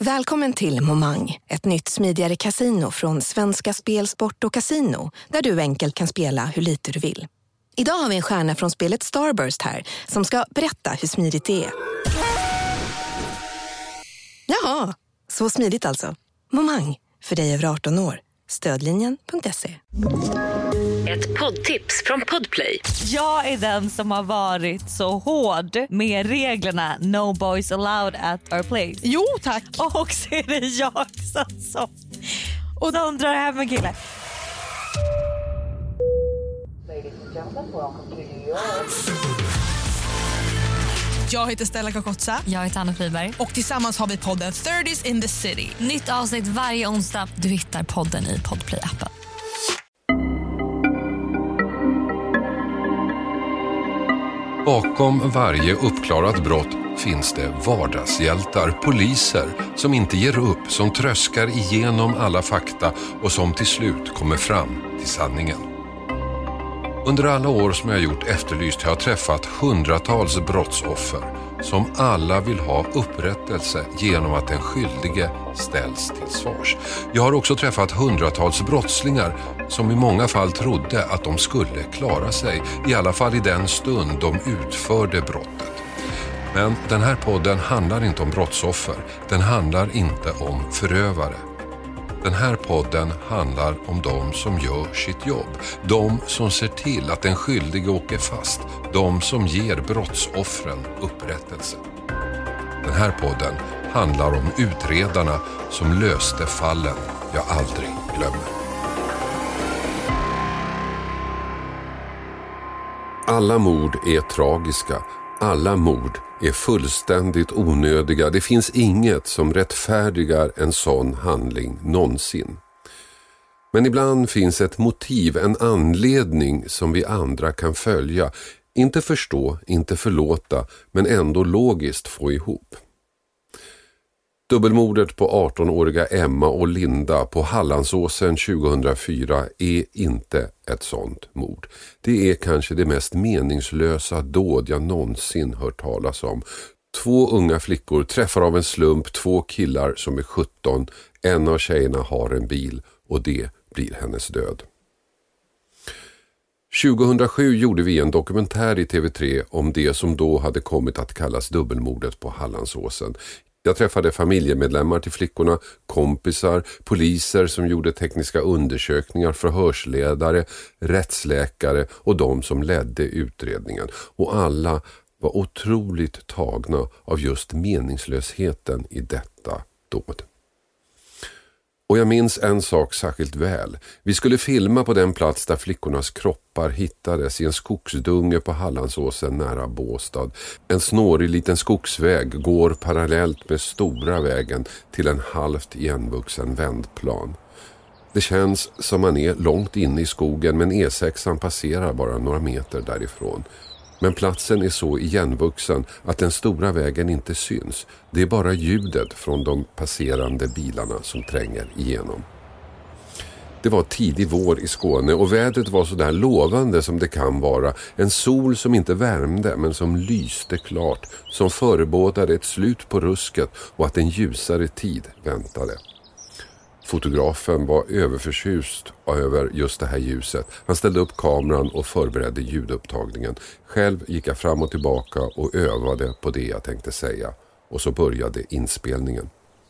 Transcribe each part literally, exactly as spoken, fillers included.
Välkommen till Momang, ett nytt smidigare casino från Svenska Spel, Sport och Casino, där du enkelt kan spela hur lite du vill. Idag har vi en stjärna från spelet Starburst här som ska berätta hur smidigt det är. Jaha, så smidigt alltså. Momang, för dig över arton år. Stödlinjen punkt se. Ett poddtips från Podplay. Jag är den som har varit så hård med reglerna No boys allowed at our place. Jo, tack. Och så är det jag som och de drar hem en kille. Jag heter Stella Kakotsa. Jag heter Anna Friberg. Och tillsammans har vi podden thirties in the city. Nytt avsnitt varje onsdag. Du hittar podden i Podplay-appen. Bakom varje uppklarat brott finns det vardagshjältar, poliser som inte ger upp, som tröskar igenom alla fakta och som till slut kommer fram till sanningen. Under alla år som jag gjort Efterlyst har jag träffat hundratals brottsoffer som alla vill ha upprättelse genom att den skyldige ställs till svars. Jag har också träffat hundratals brottslingar som i många fall trodde att de skulle klara sig, i alla fall i den stund de utförde brottet. Men den här podden handlar inte om brottsoffer, den handlar inte om förövare. Den här podden handlar om de som gör sitt jobb. De som ser till att den skyldige åker fast. De som ger brottsoffren upprättelse. Den här podden handlar om utredarna som löste fallen jag aldrig glömmer. Alla mord är tragiska. Alla mord är fullständigt onödiga. Det finns inget som rättfärdigar en sån handling någonsin. Men ibland finns ett motiv, en anledning som vi andra kan följa. Inte förstå, inte förlåta, men ändå logiskt få ihop. Dubbelmordet på arton-åriga Emma och Linda på Hallandsåsen tjugohundrafyra är inte ett sånt mord. Det är kanske det mest meningslösa dåd jag någonsin hört talas om. Två unga flickor träffar av en slump två killar som är sjutton. En av tjejerna har en bil och det blir hennes död. tjugohundrasju gjorde vi en dokumentär i T V tre om det som då hade kommit att kallas dubbelmordet på Hallandsåsen. Jag träffade familjemedlemmar till flickorna, kompisar, poliser som gjorde tekniska undersökningar, förhörsledare, rättsläkare och de som ledde utredningen. Och alla var otroligt tagna av just meningslösheten i detta dåd. Och jag minns en sak särskilt väl. Vi skulle filma på den plats där flickornas kroppar hittades i en skogsdunge på Hallandsåsen nära Båstad. En snårig liten skogsväg går parallellt med stora vägen till en halvt igenvuxen vändplan. Det känns som man är långt inne i skogen, men E sexan passerar bara några meter därifrån. Men platsen är så igenvuxen att den stora vägen inte syns. Det är bara ljudet från de passerande bilarna som tränger igenom. Det var tidig vår i Skåne och vädret var så där lovande som det kan vara. En sol som inte värmde men som lyste klart, som förebådade ett slut på rusket och att en ljusare tid väntade. Fotografen var överförtjust över just det här ljuset. Han ställde upp kameran och förberedde ljudupptagningen. Själv gick jag fram och tillbaka och övade på det jag tänkte säga. Och så började inspelningen.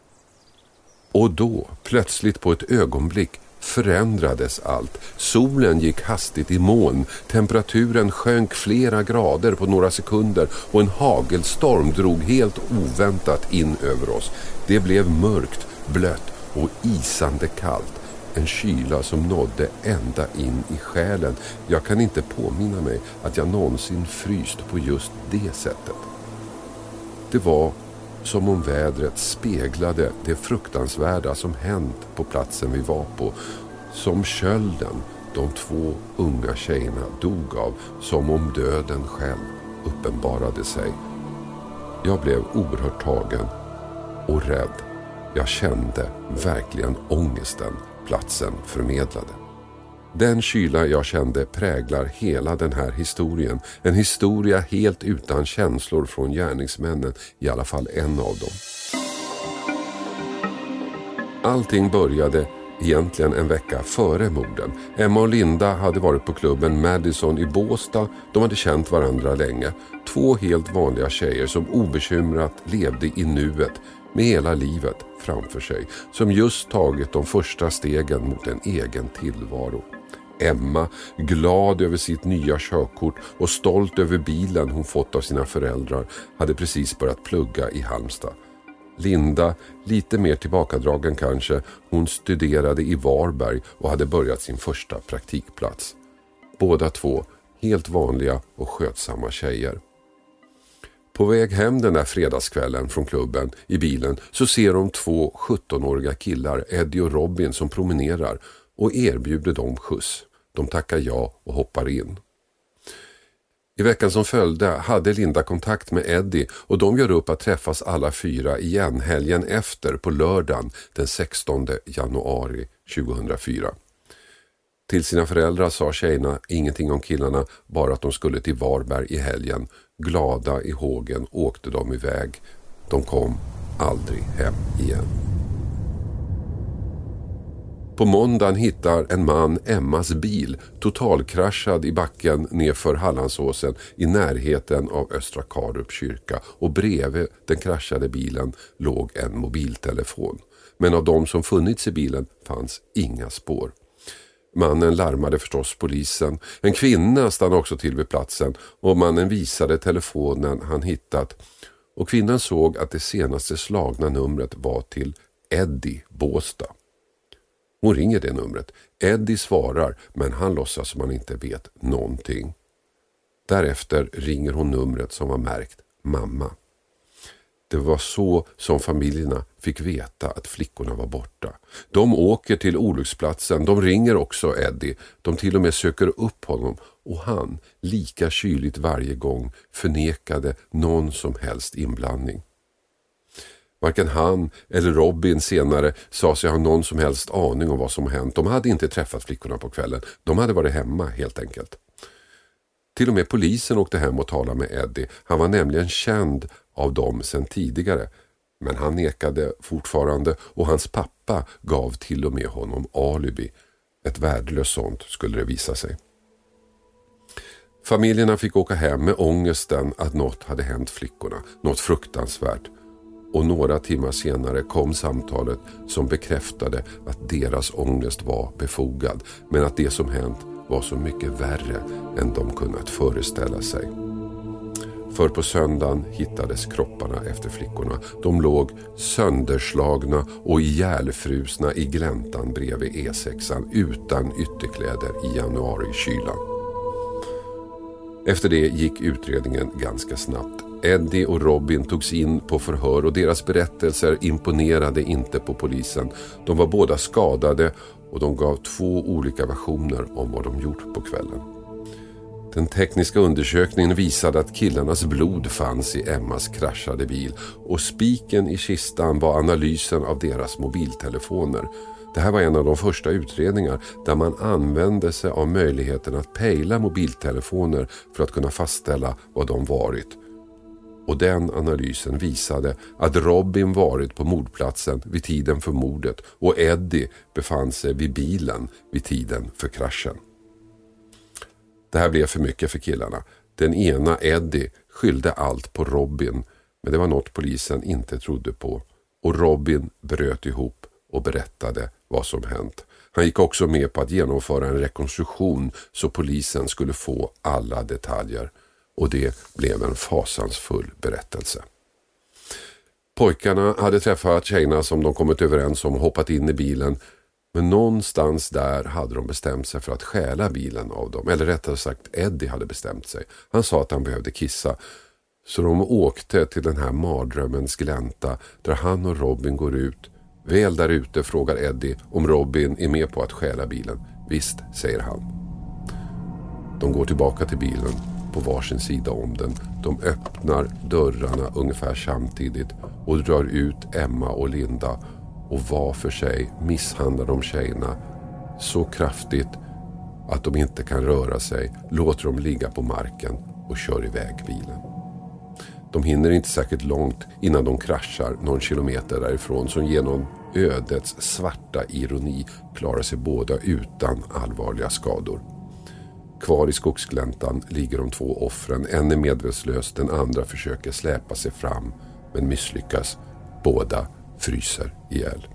Och då, plötsligt på ett ögonblick, förändrades allt. Solen gick hastigt i moln. Temperaturen sjönk flera grader på några sekunder och en hagelstorm drog helt oväntat in över oss. Det blev mörkt, blött och isande kallt. En kyla som nådde ända in i själen. Jag kan inte påminna mig att jag någonsin fryst på just det sättet. Det var som om vädret speglade det fruktansvärda som hänt på platsen vi var på. Som kölden de två unga tjejerna dog av. Som om döden själv uppenbarade sig. Jag blev oerhört tagen och rädd. Jag kände verkligen ångesten platsen förmedlade. Den kyla jag kände präglar hela den här historien. En historia helt utan känslor från gärningsmännen, i alla fall en av dem. Allting började egentligen en vecka före morden. Emma och Linda hade varit på klubben Madison i Båstad. De hade känt varandra länge. Två helt vanliga tjejer som obekymrat levde i nuet med hela livet framför sig. Som just tagit de första stegen mot en egen tillvaro. Emma, glad över sitt nya körkort och stolt över bilen hon fått av sina föräldrar, hade precis börjat plugga i Halmstad. Linda, lite mer tillbakadragen kanske, hon studerade i Varberg och hade börjat sin första praktikplats. Båda två helt vanliga och skötsamma tjejer. På väg hem den där fredagskvällen från klubben i bilen så ser de två sjuttonåriga killar, Eddie och Robin, som promenerar och erbjuder dem skjuts. De tackar ja och hoppar in. I veckan som följde hade Linda kontakt med Eddie och de gör upp att träffas alla fyra igen helgen efter på lördagen den sextonde januari tjugohundrafyra. Till sina föräldrar sa tjejerna ingenting om killarna, bara att de skulle till Varberg i helgen. Glada i hågen åkte de iväg. De kom aldrig hem igen. På måndagen hittar en man Emmas bil totalkraschad i backen nedför Hallandsåsen i närheten av Östra Karup kyrka, och bredvid den kraschade bilen låg en mobiltelefon. Men av de som funnits i bilen fanns inga spår. Mannen larmade förstås polisen. En kvinna stannade också till vid platsen och mannen visade telefonen han hittat. Och kvinnan såg att det senaste slagna numret var till Eddie Båstad. Hon ringer det numret. Eddie svarar, men han låtsas som han inte vet någonting. Därefter ringer hon numret som var märkt mamma. Det var så som familjerna fick veta att flickorna var borta. De åker till olycksplatsen, de ringer också Eddie. De till och med söker upp honom och han, lika kyligt varje gång, förnekade någon som helst inblandning. Varken han eller Robin senare sa sig ha någon som helst aning om vad som hänt. De hade inte träffat flickorna på kvällen. De hade varit hemma helt enkelt. Till och med polisen åkte hem och talade med Eddie. Han var nämligen känd av dem sedan tidigare. Men han nekade fortfarande och hans pappa gav till och med honom alibi. Ett värdelöst sånt skulle det visa sig. Familjerna fick åka hem med ångesten att något hade hänt flickorna. Något fruktansvärt. Och några timmar senare kom samtalet som bekräftade att deras ångest var befogad. Men att det som hänt var så mycket värre än de kunnat föreställa sig. För på söndagen hittades kropparna efter flickorna. De låg sönderslagna och ihjälfrusna i gläntan bredvid E sexan utan ytterkläder i januari-kylan. Efter det gick utredningen ganska snabbt. Eddie och Robin togs in på förhör och deras berättelser imponerade inte på polisen. De var båda skadade och de gav två olika versioner om vad de gjort på kvällen. Den tekniska undersökningen visade att killarnas blod fanns i Emmas kraschade bil och spiken i kistan var analysen av deras mobiltelefoner. Det här var en av de första utredningar där man använde sig av möjligheten att pejla mobiltelefoner för att kunna fastställa vad de varit. Och den analysen visade att Robin varit på mordplatsen vid tiden för mordet och Eddie befann sig vid bilen vid tiden för kraschen. Det här blev för mycket för killarna. Den ena, Eddie, skyllde allt på Robin, men det var något polisen inte trodde på. Och Robin bröt ihop och berättade vad som hänt. Han gick också med på att genomföra en rekonstruktion så polisen skulle få alla detaljer. Och det blev en fasansfull berättelse. Pojkarna hade träffat tjejerna som de kommit överens om och hoppat in i bilen. Men någonstans där hade de bestämt sig för att stjäla bilen av dem. Eller rättare sagt, Eddie hade bestämt sig. Han sa att han behövde kissa. Så de åkte till den här mardrömmens glänta där han och Robin går ut. Väl där ute frågar Eddie om Robin är med på att stjäla bilen. Visst, säger han. De går tillbaka till bilen på varsin sida om den. De öppnar dörrarna ungefär samtidigt och drar ut Emma och Linda. Och var för sig misshandlar de tjejerna så kraftigt att de inte kan röra sig, låter dem ligga på marken och kör iväg bilen. De hinner inte säkert långt innan de kraschar någon kilometer därifrån, som genom ödets svarta ironi klarar sig båda utan allvarliga skador. Kvar i skogsgläntan ligger de två offren. En är medvetslös, den andra försöker släpa sig fram men misslyckas. Båda fryser ihjäl.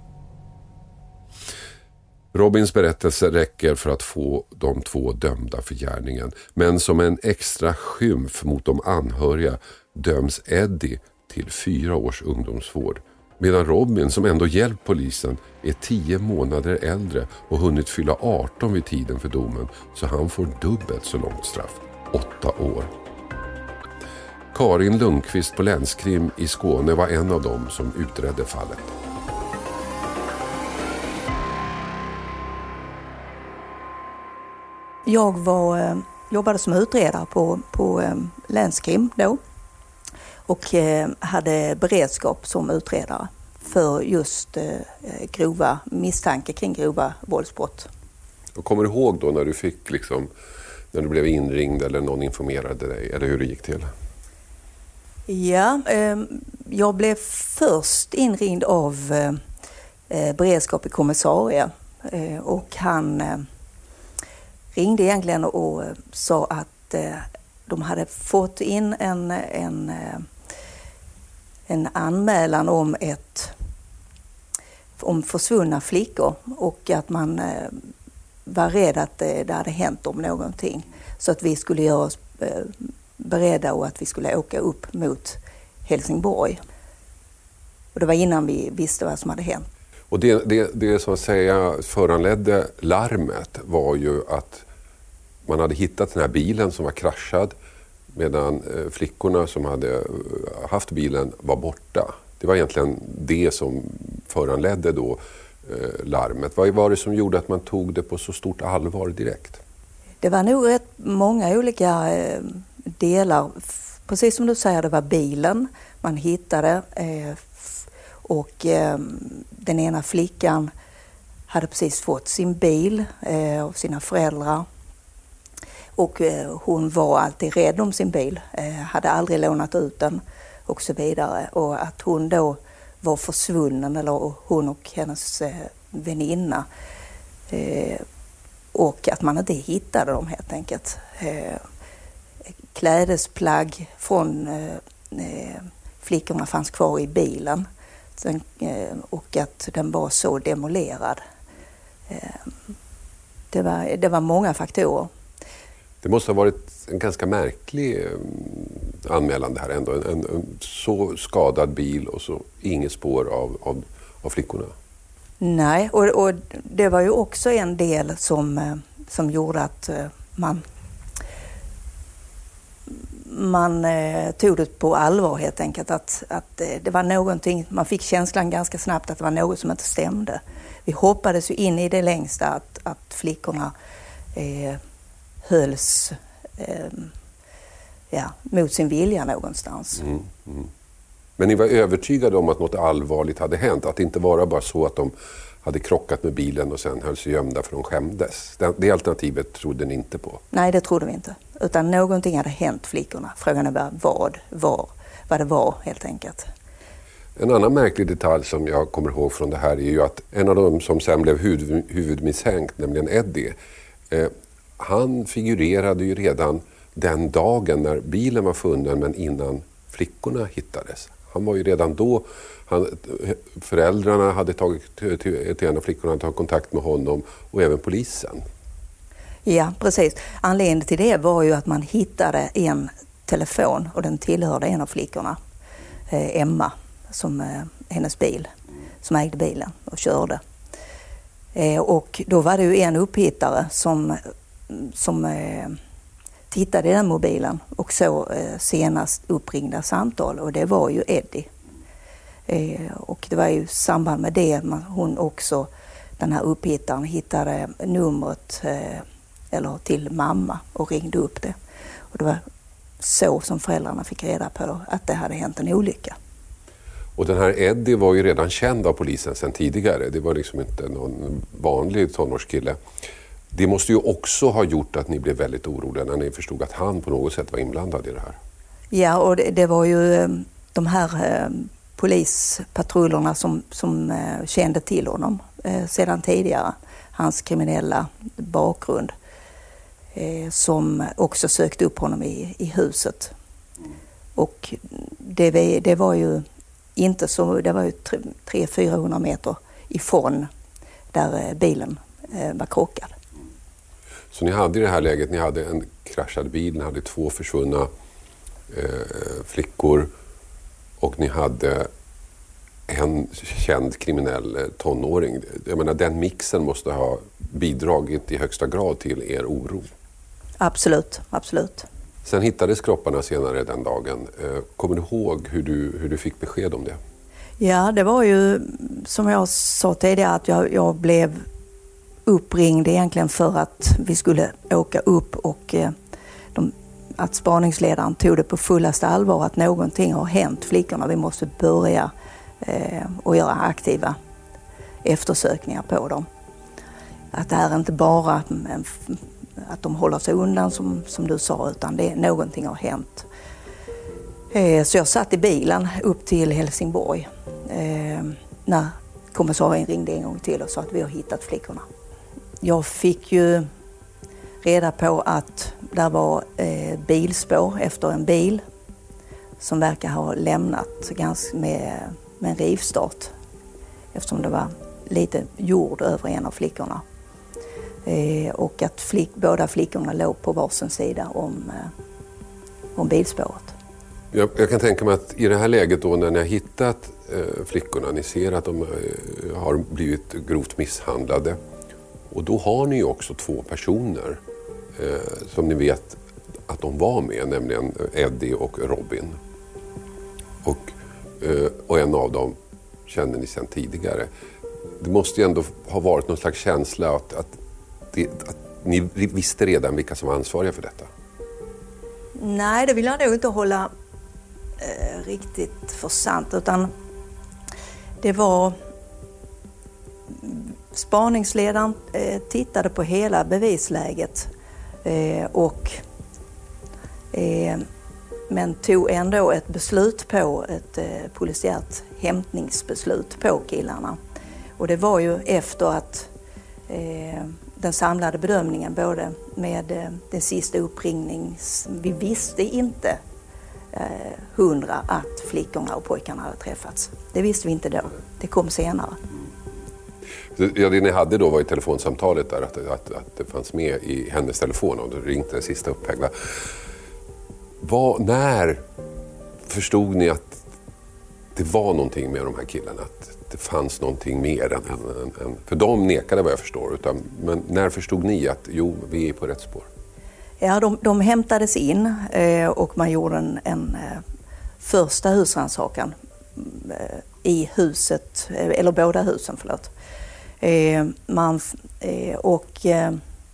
Robins berättelse räcker för att få de två dömda för gärningen. Men som en extra skymf mot de anhöriga döms Eddie till fyra års ungdomsvård. Medan Robin, som ändå hjälpt polisen, är tio månader äldre och hunnit fylla arton vid tiden för domen, så han får dubbelt så långt straff, åtta år. Karin Lundqvist på Länskrim i Skåne var en av dem som utredde fallet. Jag var, jobbade som utredare på, på Länskrim då och hade beredskap som utredare för just grova misstanke kring grova våldsbrott. Och kommer du ihåg då när du fick liksom, när du blev inringd eller någon informerade dig, eller hur det gick till? Ja, jag blev först inringd av beredskap i kommissarie och han ringde egentligen och sa att de hade fått in en, en, en anmälan om, ett, om försvunna flickor och att man var rädd att det hade hänt om någonting. Så att vi skulle göra oss beredda och att vi skulle åka upp mot Helsingborg. Och det var innan vi visste vad som hade hänt. Och det, det, det som att säga föranledde larmet var ju att man hade hittat den här bilen som var kraschad medan flickorna som hade haft bilen var borta. Det var egentligen det som föranledde då larmet. Vad var det som gjorde att man tog det på så stort allvar direkt? Det var nog rätt många olika delar. Precis som du säger, det var bilen man hittade och den ena flickan hade precis fått sin bil av sina föräldrar. Och hon var alltid rädd om sin bil, hade aldrig lånat ut den och så vidare. Och att hon då var försvunnen, eller hon och hennes väninna. Och att man inte hittade dem helt enkelt. Klädesplagg från flickorna fanns kvar i bilen. Och att den var så demolerad. Det var, det var många faktorer. Det måste ha varit en ganska märklig anmälan det här ändå. En, en, en så skadad bil och så inget spår av, av, av flickorna. Nej, och, och det var ju också en del som, som gjorde att man, man tog det på allvar helt enkelt. Att, att det var någonting, man fick känslan ganska snabbt att det var något som inte stämde. Vi hoppades ju in i det längsta att, att flickorna eh, hölls eh, ja, mot sin vilja någonstans. Mm, mm. Men ni var övertygade om att något allvarligt hade hänt? Att det inte var bara så att de hade krockat med bilen och sen höll sig gömda för de skämdes? Det, det alternativet trodde ni inte på? Nej, det trodde vi inte. Utan någonting hade hänt flickorna. Frågan är bara vad, var, vad det var helt enkelt. En annan märklig detalj som jag kommer ihåg från det här är ju att en av dem som sen blev huvud, huvudmisstänkt, nämligen Eddie, eh, han figurerade ju redan den dagen när bilen var funnen men innan flickorna hittades. Han var ju redan då, han, föräldrarna hade tagit till, till en av flickorna, hade tagit kontakt med honom och även polisen. Ja, precis. Anledningen till det var ju att man hittade en telefon och den tillhörde en av flickorna, eh, Emma, som eh, hennes bil, som ägde bilen och körde. Eh, och då var det ju en upphittare som, som eh, tittade i den mobilen och så eh, senast uppringda samtal, och det var ju Eddie. Eh, och det var ju i samband med det man, hon också, den här upphittaren, hittade numret eh, eller till mamma och ringde upp det. Och det var så som föräldrarna fick reda på att det hade hänt en olycka. Och den här Eddie var ju redan känd av polisen sedan tidigare. Det var liksom inte någon vanlig tonårskille. Det måste ju också ha gjort att ni blev väldigt oroliga när ni förstod att han på något sätt var inblandad i det här. Ja, och det, det var ju de här eh, polispatrullerna som, som eh, kände till honom eh, sedan tidigare. Hans kriminella bakgrund. Eh, som också sökte upp honom i, i huset. Och det, det var ju inte så, det var ju tre till fyrahundra meter ifrån där bilen eh, var krockad. Så ni hade i det här läget, ni hade en kraschad bil, ni hade två försvunna eh, flickor och ni hade en känd kriminell tonåring. Jag menar, den mixen måste ha bidragit i högsta grad till er oro. Absolut, absolut. Sen hittades kropparna senare den dagen. Kommer du ihåg hur du, hur du fick besked om det? Ja, det var ju som jag sa tidigare att jag, jag blev uppringd egentligen för att vi skulle åka upp och eh, de, att spaningsledaren tog det på fullaste allvar att någonting har hänt flickorna. Vi måste börja eh, och göra aktiva eftersökningar på dem. Att det här är inte bara en, att de håller sig undan som, som du sa, utan det, någonting har hänt. Eh, så jag satt i bilen upp till Helsingborg eh, när kommissarien ringde en gång till och sa att vi har hittat flickorna. Jag fick ju reda på att där var eh, bilspår efter en bil som verkar ha lämnat ganska med, med en rivstart eftersom det var lite jord över en av flickorna. Eh, och att flick, båda flickorna låg på varsin sida om, eh, om bilspåret. Jag, jag kan tänka mig att i det här läget då när ni har hittat eh, flickorna, ni ser att de eh, har blivit grovt misshandlade. Och då har ni ju också två personer eh, som ni vet att de var med, nämligen Eddie och Robin. Och, eh, och en av dem känner ni sedan tidigare. Det måste ju ändå ha varit någon slags känsla att, att, det, att ni visste redan vilka som var ansvariga för detta. Nej, det vill jag nog inte hålla eh, riktigt för sant, utan det var spaningsledaren eh, tittade på hela bevisläget eh, och eh, men tog ändå ett beslut på ett eh, polisiärt hämtningsbeslut på killarna. Och det var ju efter att eh, den samlade bedömningen både med eh, den sista uppringning, vi visste inte eh, hundra att flickorna och pojkarna hade träffats. Det visste vi inte då, det kom senare. Ja, det ni hade då var i telefonsamtalet där, att, att, att det fanns med i hennes telefon och det ringde den sista upphängda. Vad, när förstod ni att det var någonting med de här killarna? Att det fanns någonting mer än... än, än för de nekade vad jag förstår. Utan, men när förstod ni att jo, vi är på rätt spår? Ja, de, de hämtades in eh, och man gjorde en, en eh, första husrannsakan eh, i huset, eh, eller båda husen, förlåt. Eh, man, eh, och eh,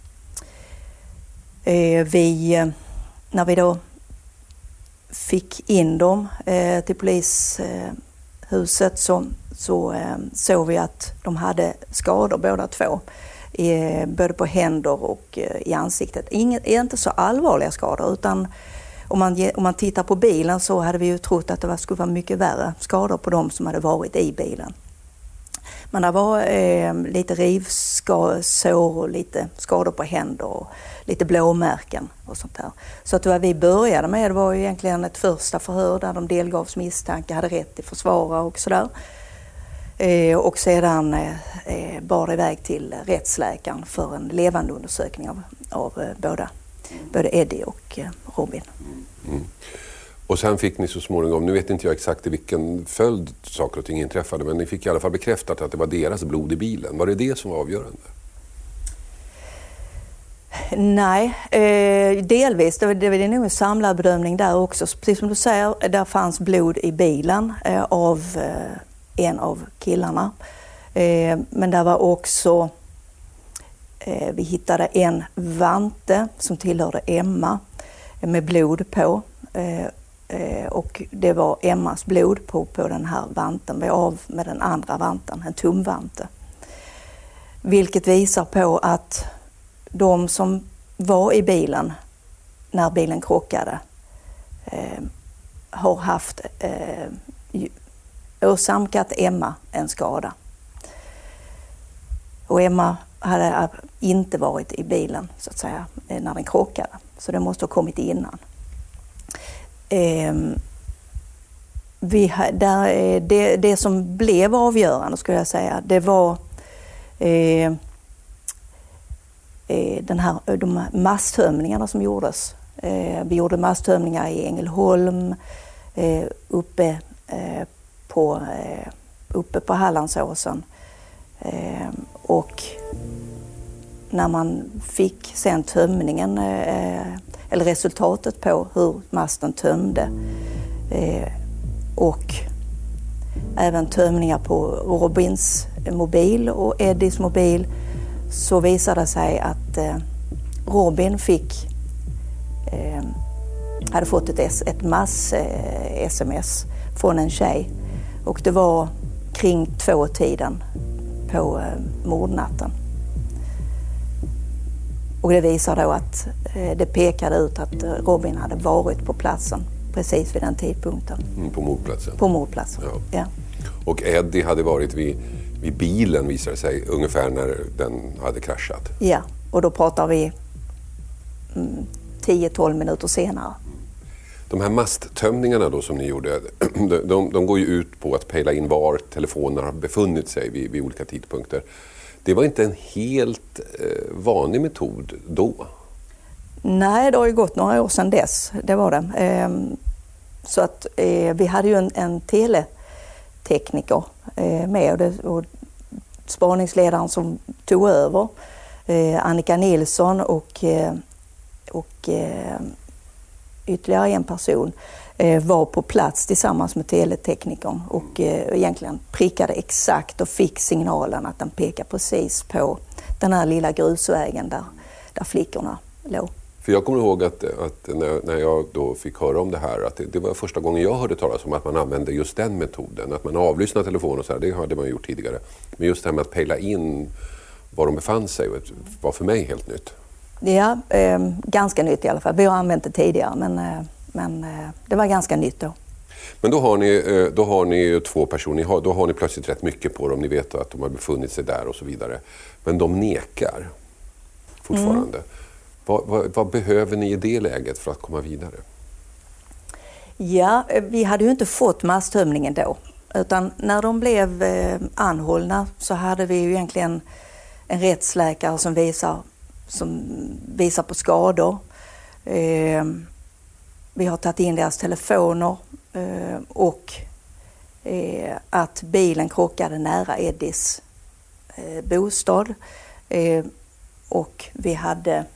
vi, när vi då fick in dem eh, till polishuset så, så eh, såg vi att de hade skador båda två. Eh, både på händer och eh, i ansiktet. Inget, inte så allvarliga skador, utan om man, om man tittar på bilen så hade vi ju trott att det var, skulle vara mycket värre skador på dem som hade varit i bilen. Men det var eh, lite rivsår och lite skador på händer och lite blåmärken och sånt där. Så att vad vi började med var ju egentligen ett första förhör där de delgavs misstanke, hade rätt till försvara och sådär. Eh, och sedan eh, bar det iväg till rättsläkaren för en levande undersökning av, av eh, båda, både Eddie och eh, Robin. Mm. Och sen fick ni så småningom, nu vet inte jag exakt i vilken följd saker och ting inträffade, men ni fick i alla fall bekräftat att det var deras blod i bilen. Var det det som var avgörande? Nej, eh, delvis. Det var, det var nog en samlad bedömning där också. Precis som du säger, där fanns blod i bilen eh, av eh, en av killarna. Eh, men där var också, eh, vi hittade en vante som tillhörde Emma eh, med blod på. Eh, och det var Emmas blod på, på den här vanten. Vi av med den andra vanten, en tumvante. Vilket visar på att de som var i bilen när bilen krockade eh, har haft eh, åsamkat Emma en skada. Och Emma hade inte varit i bilen så att säga när den krockade. Så det måste ha kommit innan. Eh, vi, där, det, det som blev avgörande skulle jag säga, det var eh, den här, de masstömningarna som gjordes. Eh, vi gjorde masstömningar i Ängelholm, eh, uppe, eh, på, eh, uppe på Hallandsåsen. Eh, och när man fick sen tömningen, eh, eller resultatet på hur masten tömde eh, och även tömningar på Robins mobil och Eddies mobil, så visade det sig att eh, Robin fick, eh, hade fått ett, ett mass-sms eh, från en tjej. Och det var kring två-tiden på eh, mordnatten. Och det visar då att eh, det pekade ut att Robin hade varit på platsen precis vid den tidpunkten. Mm, på mordplatsen? På mordplatsen, ja. ja. Och Eddie hade varit vid, vid bilen, visar det sig, ungefär när den hade kraschat? Ja, och då pratar vi mm, tio till tolv minuter senare. De här masttömningarna då som ni gjorde, de, de, de går ju ut på att pejla in var telefoner har befunnit sig vid, vid olika tidpunkter. Det var inte en helt eh, vanlig metod då? Nej, det har ju gått några år sedan dess, det var det. Ehm, så att eh, vi hade ju en, en teletekniker eh, med och, det, och spaningsledaren som tog över, eh, Annika Nilsson och, eh, och eh, ytterligare en person eh, var på plats tillsammans med teleteknikern och eh, egentligen prickade exakt och fick signalen att den pekar precis på den här lilla grusvägen där, där flickorna låg. För jag kommer ihåg att, att när, när jag då fick höra om det här, att det, det var första gången jag hörde talas om att man använde just den metoden. Att man avlyssnar telefoner och så här, det hade man gjort tidigare. Men just det här med att pejla in var de befann sig var för mig helt nytt. Ja, eh, ganska nytt i alla fall. Vi har använt det tidigare, men, eh, men eh, det var ganska nytt då. Men då har ni, eh, då har ni två personer, då har ni plötsligt rätt mycket på dem. Ni vet att de har befunnit sig där och så vidare. Men de nekar fortfarande. Mm. Vad, vad, vad behöver ni i det läget för att komma vidare? Ja, vi hade ju inte fått masstömningen då. Utan när de blev eh, anhållna så hade vi ju egentligen en rättsläkare som visar, som visar på skador. Eh, vi har tagit in deras telefoner eh, och eh, att bilen krockade nära Eddies eh, bostad. Eh, och vi hade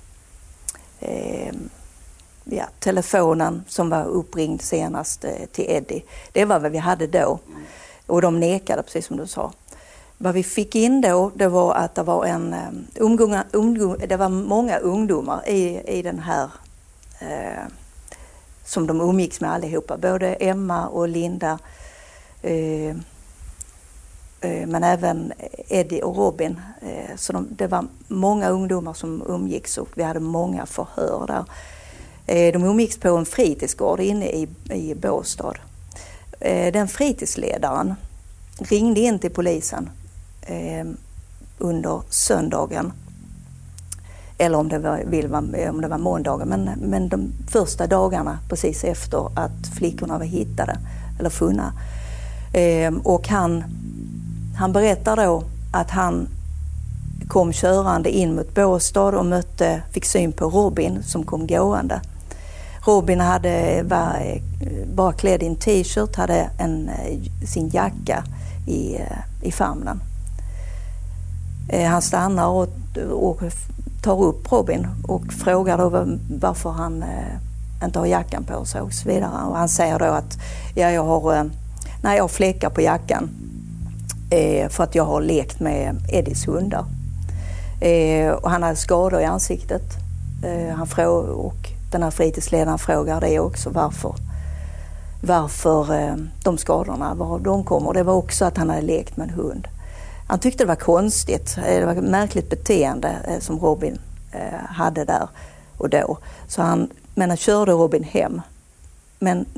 Eh, ja, telefonen som var uppringd senast eh, till Eddie. Det var vad vi hade då. Och de nekade, precis som du sa. Vad vi fick in då, det var att det var en um, ungdomar, ungdom, det var många ungdomar i, i den här eh, som de umgicks med allihopa. Både Emma och Linda. Eh, Men även Eddie och Robin. Så de, det var många ungdomar som umgicks och vi hade många förhör där. De umgicks på en fritidsgård inne i, i Båstad. Den fritidsledaren ringde in till polisen under söndagen. Eller om det var, om det var måndagen. Men, men de första dagarna precis efter att flickorna var hittade eller funna. Och han Han berättar då att han kom körande in mot Båstad och mötte, fick syn på Robin som kom gående. Robin hade, var bara klädd i en t-shirt, hade en, sin jacka i, i famnen. Han stannar och, och tar upp Robin och frågar då varför han inte har jackan på sig och så vidare. Och han säger då att ja, jag har, nej, jag har fläckar på jackan. Eh, för att jag har lekt med Eddies hundar. Eh, och han hade skador i ansiktet. Eh, han frå- och den här fritidsledaren frågar det också varför, varför eh, de skadorna, var de kommer. Och det var också att han hade lekt med en hund. Han tyckte det var konstigt. Eh, det var ett märkligt beteende eh, som Robin eh, hade där och då. Så han, men han körde Robin hem. Men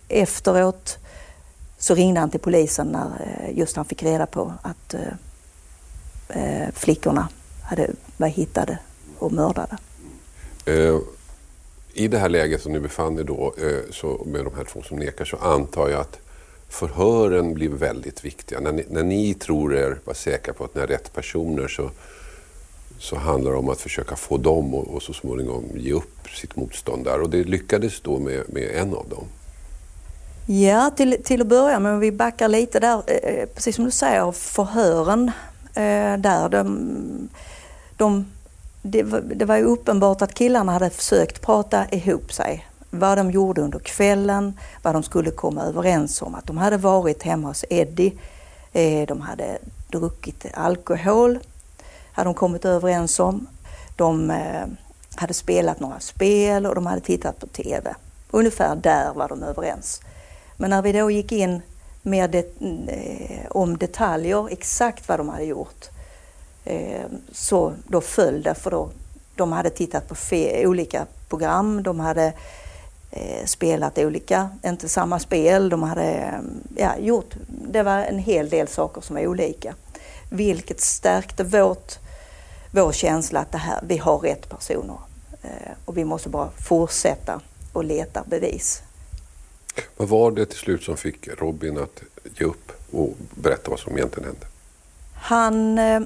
efteråt så ringde han till polisen när just han fick reda på att eh, flickorna hade varit hittade och mördade. Eh, I det här läget som ni befann er då, eh, så med de här två som nekar, så antar jag att förhören blir väldigt viktiga. När ni, när ni tror er vara säkra på att ni är rätt personer, så, så handlar det om att försöka få dem och, och så småningom ge upp sitt motstånd där. Och det lyckades då med, med en av dem. Ja, till, till att börja med, vi backar lite där, eh, precis som du säger, förhören eh, där, de, de, det, var, det var ju uppenbart att killarna hade försökt prata ihop sig. Vad de gjorde under kvällen, vad de skulle komma överens om. Att de hade varit hemma hos Eddie, eh, de hade druckit alkohol, hade de kommit överens om. De eh, hade spelat några spel och de hade tittat på tv. Ungefär där var de överens. Men när vi då gick in med det, eh, om detaljer, exakt vad de hade gjort, eh, så då föll det, för då de hade tittat på fe- olika program, de hade eh, spelat olika, inte samma spel, de hade eh, ja, gjort, det var en hel del saker som är olika. Vilket stärkte vårt, vår känsla att det här, vi har rätt personer eh, och vi måste bara fortsätta och leta bevis. Vad var det till slut som fick Robin att ge upp och berätta vad som egentligen hände? Han, eh,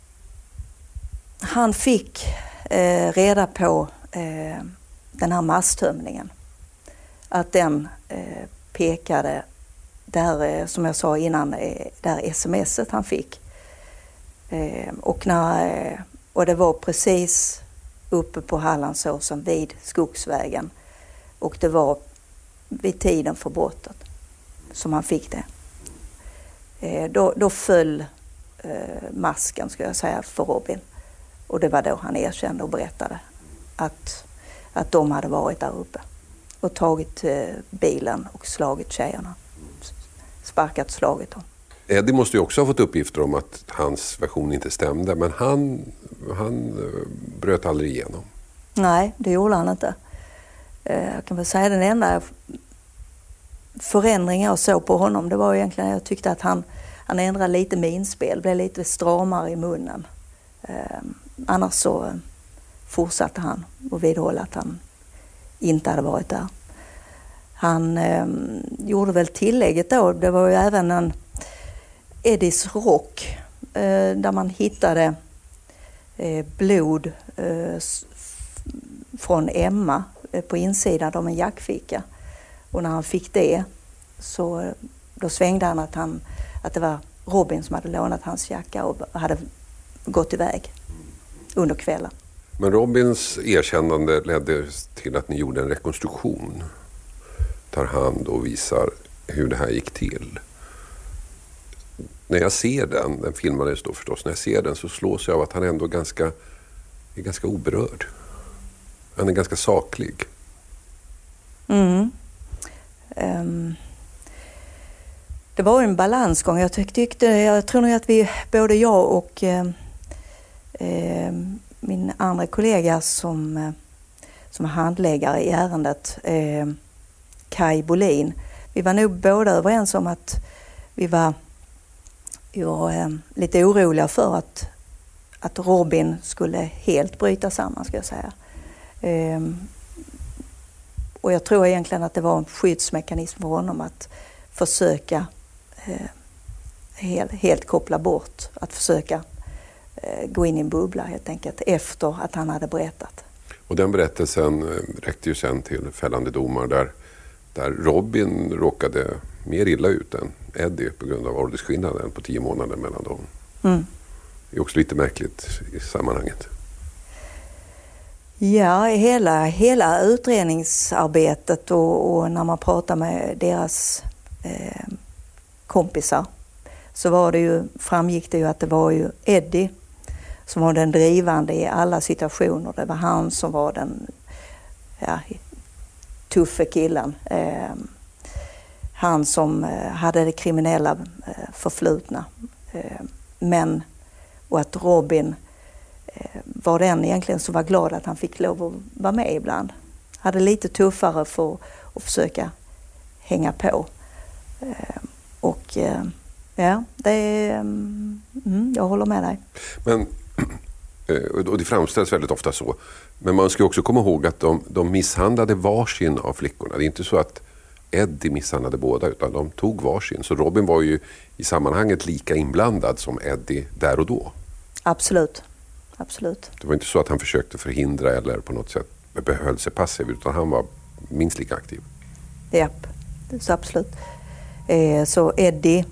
han fick eh, reda på eh, den här masstömningen. Att den eh, pekade, där, eh, som jag sa innan, eh, där smset han fick. Eh, och, när, eh, och det var precis uppe på Hallandsåsen vid Skogsvägen. Och det var vid tiden för brottet som han fick det. Eh, då, då föll eh, masken, ska jag säga, för Robin. Och det var då han erkände och berättade att, att de hade varit där uppe och tagit eh, bilen och slagit tjejerna. Sparkat och slagit dem. Eddie måste ju också ha fått uppgifter om att hans version inte stämde, men han, han bröt aldrig igenom. Nej, det gjorde han inte. Jag kan väl säga den enda förändringen jag såg på honom, det var egentligen jag tyckte att han, han ändrade lite minspel, blev lite stramare i munnen. Eh, annars så fortsatte han och vidhålla att han inte hade varit där. Han eh, gjorde väl tillägget då, det var ju även en Eddies rock eh, där man hittade eh, blod eh, från Emma på insidan av en jackficka. Och när han fick det så då svängde han att, han att det var Robin som hade lånat hans jacka och hade gått iväg under kvällen. Men Robins erkännande ledde till att ni gjorde en rekonstruktion. Tar hand och visar hur det här gick till. När jag ser den, den filmades då förstås, när jag ser den så slås jag av att han ändå ganska, är ganska oberörd. Han är ganska saklig. Mm. Um, det var en balansgång. Jag tyckte, jag tror nog att vi, både jag och eh, eh, min andra kollega som, eh, som är handläggare i ärendet, eh, Kai Bolin, vi var nog båda överens om att vi var, vi var eh, lite oroliga för att, att Robin skulle helt bryta samman, ska jag säga. Um, och jag tror egentligen att det var en skyddsmekanism för honom att försöka uh, helt, helt koppla bort, att försöka uh, gå in i en bubbla helt enkelt efter att han hade berättat. Och den berättelsen uh, räckte ju sen till fällande domar där, där Robin råkade mer illa ut än Eddie på grund av åldersskillnaden på tio månader mellan dem. Mm. Det är också lite märkligt i sammanhanget. Ja, hela, hela utredningsarbetet och, och när man pratar med deras eh, kompisar så var det ju, framgick det ju att det var ju Eddie som var den drivande i alla situationer. Det var han som var den ja, tuffa killen. Eh, han som eh, hade det kriminella eh, förflutna. Eh, men, och att Robin var den egentligen som var glad att han fick lov att vara med ibland. Hade lite tuffare för att försöka hänga på. Eh, och eh, ja, det är, mm, jag håller med dig. Men, och det framställs väldigt ofta så. Men man ska också komma ihåg att de, de misshandlade varsin av flickorna. Det är inte så att Eddie misshandlade båda, utan de tog varsin. Så Robin var ju i sammanhanget lika inblandad som Eddie där och då. Absolut. Absolut. Det var inte så att han försökte förhindra eller på något sätt behöll sig passiv, utan han var minst lika aktiv. Japp, så absolut. Eh, så Eddie,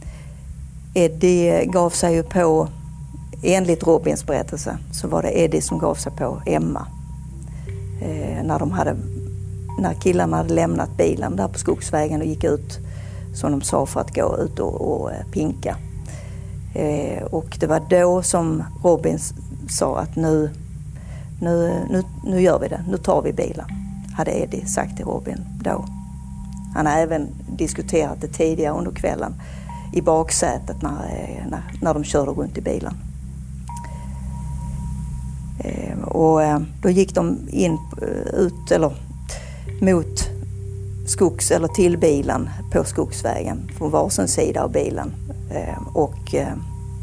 Eddie gav sig ju på, enligt Robins berättelse, så var det Eddie som gav sig på Emma. Eh, när, de hade, när killarna hade lämnat bilen där på Skogsvägen och gick ut, som de sa, för att gå ut och, och pinka. Eh, och det var då som Robin sa att nu, nu, nu, nu gör vi det, nu tar vi bilen, hade Eddie sagt till Robin då. Han har även diskuterat det tidigare under kvällen i baksätet när, när, när de körde runt i bilen. Eh, och eh, då gick de in ut eller mot skogs eller till bilen på Skogsvägen från varsin sida av bilen eh, och eh,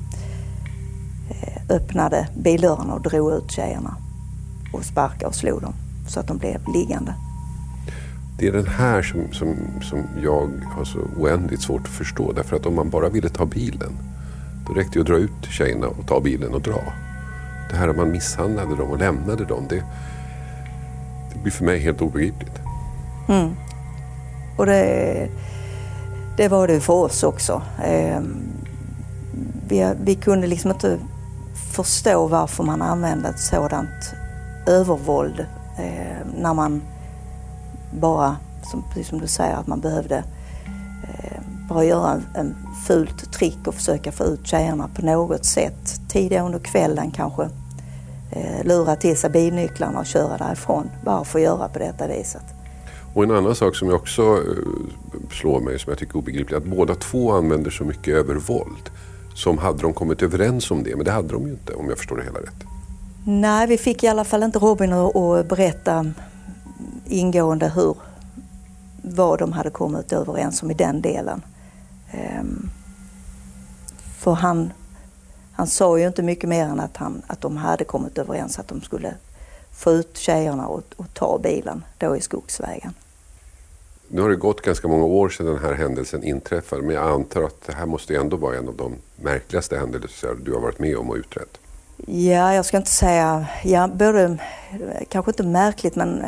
öppnade bildörrarna och drog ut tjejerna och sparkade och slog dem så att de blev liggande. Det är den här som, som, som jag har så oändligt svårt att förstå. Därför att om man bara ville ta bilen, då räckte det att dra ut tjejerna och ta bilen och dra. Det här att man misshandlade dem och lämnade dem, det, det blir för mig helt obegripligt. Mm. Och det, det var det för oss också. Eh, vi, vi kunde liksom inte förstå varför man använde ett sådant övervåld eh, när man bara, som, precis som du säger, att man behövde eh, bara göra en, en fult trick och försöka få ut tjejerna på något sätt. Tidigare under kvällen kanske eh, lura till sig bilnycklarna och köra därifrån. Varför göra på detta viset? Och en annan sak som jag också uh, slår mig, som jag tycker är obegripligt, att båda två använder så mycket övervåld. Som hade de kommit överens om det, men det hade de ju inte, om jag förstår det hela rätt. Nej, vi fick i alla fall inte Robin att, att berätta ingående hur, vad de hade kommit överens om i den delen. Um, för han, han sa ju inte mycket mer än att, han, att de hade kommit överens att de skulle få ut tjejerna och, och ta bilen då i Skogsvägen. Nu har det gått ganska många år sedan den här händelsen inträffade, men jag antar att det här måste ändå vara en av de märkligaste händelser du har varit med om och utrett. Ja, jag ska inte säga, ja, både, kanske inte märkligt, men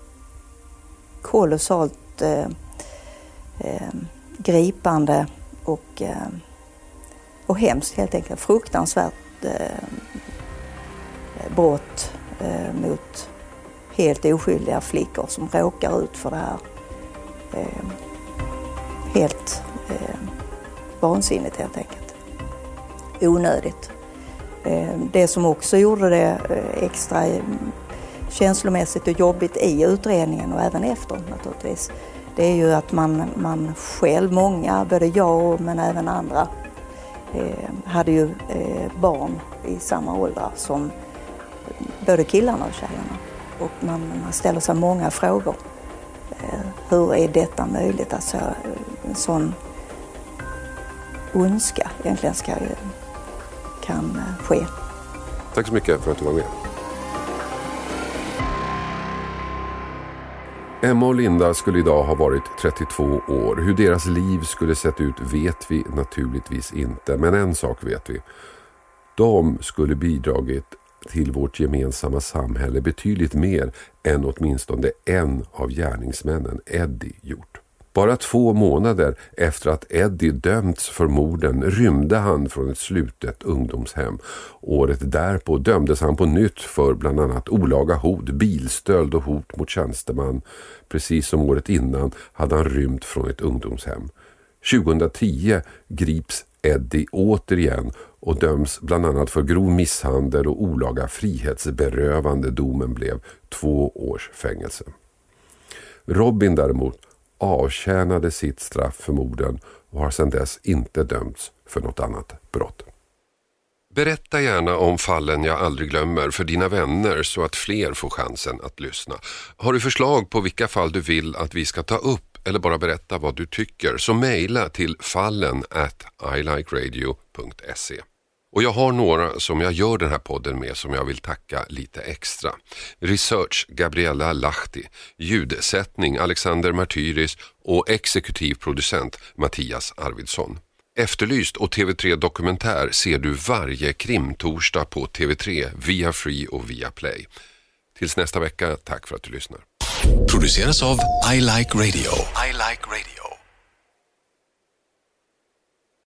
kolossalt eh, eh, gripande och, eh, och hemskt helt enkelt. Fruktansvärt eh, brott eh, mot helt oskyldiga flickor som råkar ut för det här. Eh, helt eh, vansinnigt helt enkelt. Onödigt. Eh, det som också gjorde det eh, extra eh, känslomässigt och jobbigt i utredningen och även efter naturligtvis, det är ju att man, man själv, många, både jag men även andra, eh, hade ju eh, barn i samma ålder som både killarna och tjejerna. Och man, man ställer sig många frågor. Eh, hur är detta möjligt? Alltså en sån ondska egentligen ska, kan ske. Tack så mycket för att du var med. Emma och Linda skulle idag ha varit trettiotvå år. Hur deras liv skulle sett ut vet vi naturligtvis inte. Men en sak vet vi. De skulle bidragit till vårt gemensamma samhälle betydligt mer än åtminstone en av gärningsmännen, Eddie, gjort. Bara två månader efter att Eddie dömts för morden rymde han från ett slutet ungdomshem. Året därpå dömdes han på nytt för bland annat olaga hot, bilstöld och hot mot tjänsteman. Precis som året innan hade han rymt från ett ungdomshem. tjugohundratio grips Eddie återigen och döms bland annat för grov misshandel och olaga frihetsberövande. Domen blev två års fängelse. Robin däremot avtjänade sitt straff för morden och har sedan dess inte dömts för något annat brott. Berätta gärna om fallen jag aldrig glömmer för dina vänner så att fler får chansen att lyssna. Har du förslag på vilka fall du vill att vi ska ta upp eller bara berätta vad du tycker, så mejla till fallen at ilikeradio punkt se. Och jag har några som jag gör den här podden med som jag vill tacka lite extra. Research Gabriella Lahti, ljudsättning Alexander Martyris och exekutiv producent Mattias Arvidsson. Efterlyst och T V tre Dokumentär ser du varje krimtorsdag på T V tre, via Free och via Play. Tills nästa vecka, tack för att du lyssnar. Produceras av I Like Radio. I Like Radio.